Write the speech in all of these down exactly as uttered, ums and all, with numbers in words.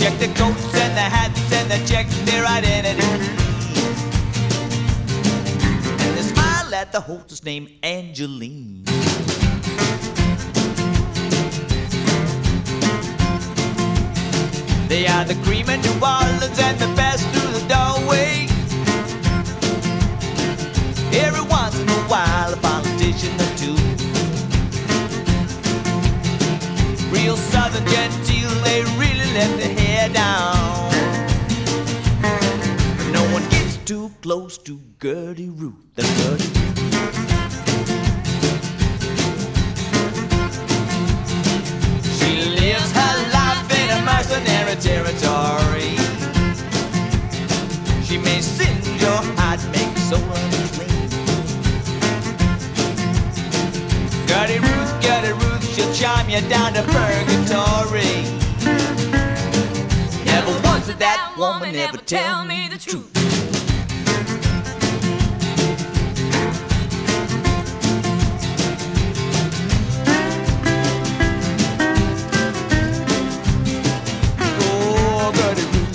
check the coats and the hats and they check their identity. And they smile at the hostess named Angeline. They are the cream in New Orleans and the best through the doorway. Every once in a while a politician or two. Real southern genteel, they really let their hair down. No one gets too close to Gertie Ruth, the Gertie Ruth. She lives her life in a mercenary territory. She may singe your heart, make soul unclean. Gertie Ruth, Gertie Ruth, she'll charm you down to purgatory. Never once did that woman ever tell me the truth. Oh, Gertie Ruth.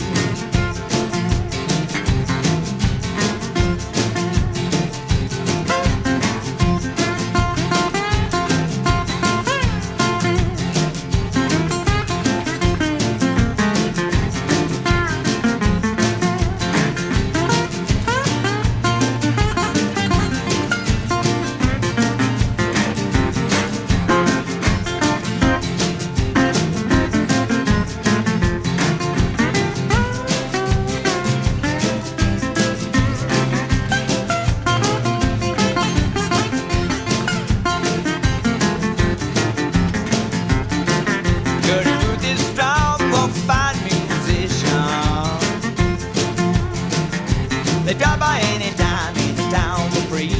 They drop by any time in the town for free.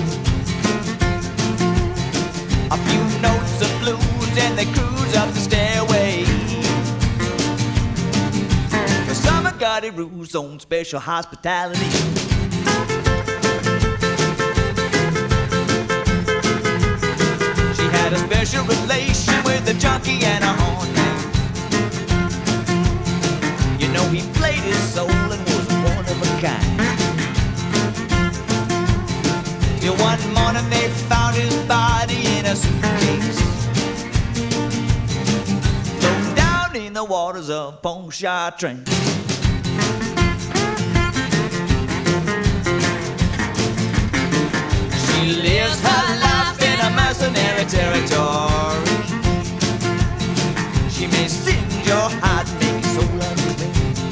A few notes of blues and they cruise up the stairway. The summer Gertie Ruth's own special hospitality. She had a special relation with a junkie and a horn man. You know he played his soul and was one of a kind. Till one morning they found his body in a suitcase, thrown down in the waters of Pontchartrain. She lives her life in a mercenary territory. She may singe your heart, make your soul unclean.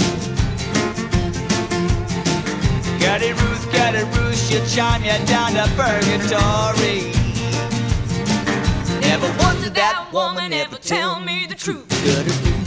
Gertie Ruth, Gertie Ruth, she'll charm you down to purgatory. Never once did that woman ever tell me the truth. Gertie Ruth.